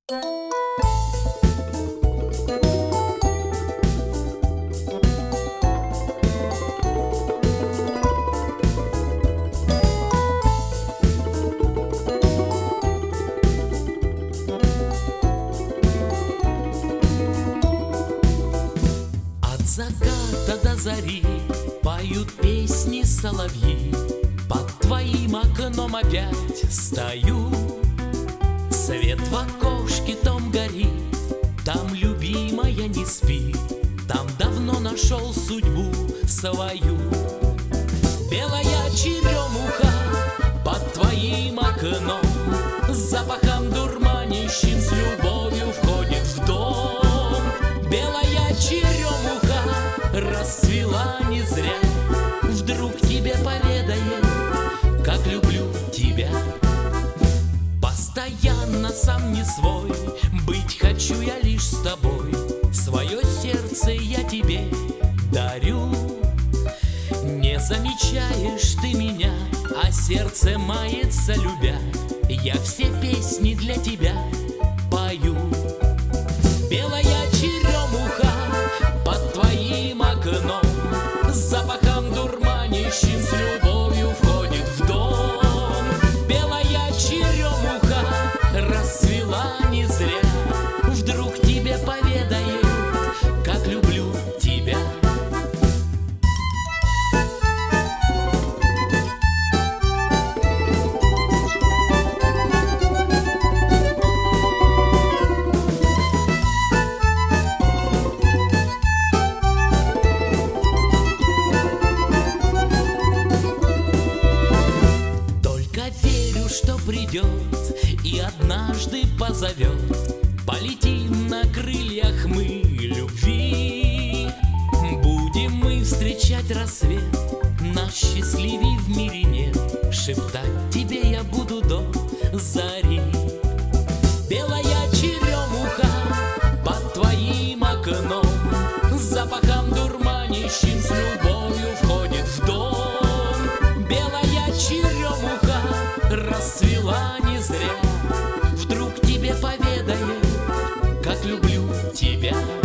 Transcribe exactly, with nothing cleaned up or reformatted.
От заката до зари поют песни соловьи. Под твоим окном опять стою. Свет в окошке том горит, там любимая не спит, там давно нашел судьбу свою. Белая черемуха под твоим окном с запахом дурманящим с любовью входит в дом. Белая черемуха расцвела не зря, вдруг тебе поведает, как люблю тебя. Постоянно сам не свой, быть хочу я лишь с тобой. Свое сердце я тебе дарю. Не замечаешь ты меня, а сердце мается любя. Я все песни для тебя пою. Белая черемуха под твоим окном с запахом дурманящим с любовью входит в дом. Белая черемуха расцвела не зря, вдруг тебе поведает, как люблю тебя. Что придет и однажды позовет, полетим на крыльях мы любви. Будем мы встречать рассвет, нас счастливей в мире нет. Шептать тебе я буду до зари. Белая черемуха под твоим окном с запахом дурманящим с любовью входит в дом. Белая черемуха расцвела не зря, вдруг тебе поведает, как люблю тебя.